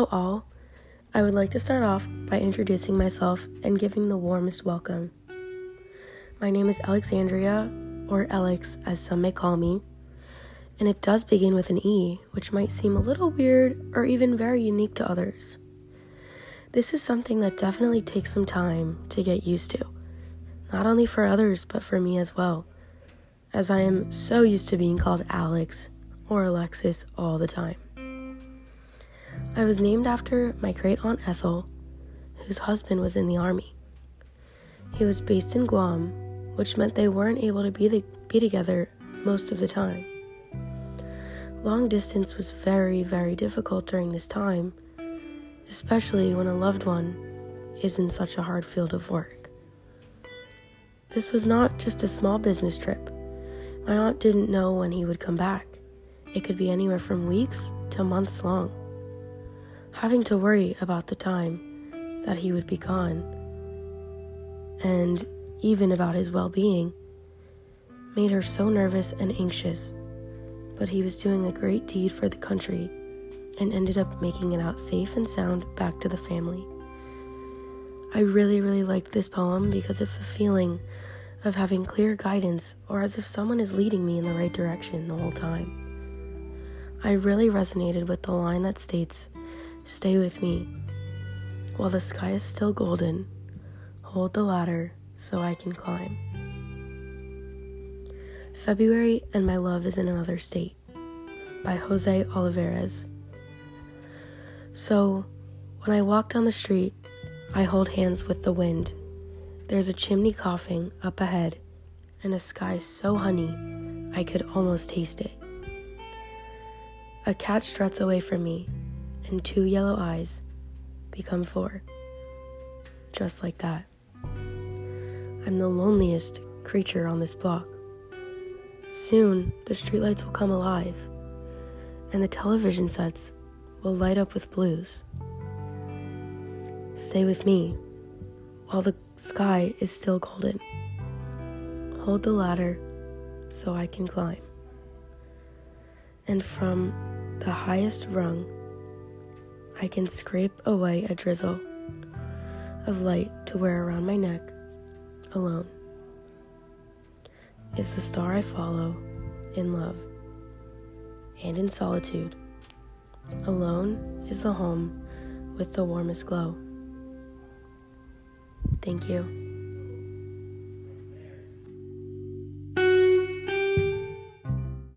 all. I would like to start off by introducing myself and giving the warmest welcome. My name is Alexandria, or Alex as some may call me, and it does begin with an E, which might seem a little weird or even very unique to others. This is something that definitely takes some time to get used to, not only for others but for me as well, as I am so used to being called Alex or Alexis all the time. I was named after my great-aunt Ethel, whose husband was in the army. He was based in Guam, which meant they weren't able to be together most of the time. Long distance was very, very difficult during this time, especially when a loved one is in such a hard field of work. This was not just a small business trip. My aunt didn't know when he would come back. It could be anywhere from weeks to months long. Having to worry about the time that he would be gone, and even about his well-being, made her so nervous and anxious. But he was doing a great deed for the country and ended up making it out safe and sound back to the family. I really, really liked this poem because of the feeling of having clear guidance, or as if someone is leading me in the right direction the whole time. I really resonated with the line that states, "Stay with me. While the sky is still golden, hold the ladder so I can climb." February and My Love is in Another State by Jose Olivares. So, when I walk down the street, I hold hands with the wind. There's a chimney coughing up ahead, and a sky so honey I could almost taste it. A cat struts away from me, and 2 yellow eyes become 4. Just like that. I'm the loneliest creature on this block. Soon, the streetlights will come alive, and the television sets will light up with blues. Stay with me while the sky is still golden. Hold the ladder so I can climb. And from the highest rung, I can scrape away a drizzle of light to wear around my neck, alone. Is the star I follow in love and in solitude. Alone is the home with the warmest glow. Thank you.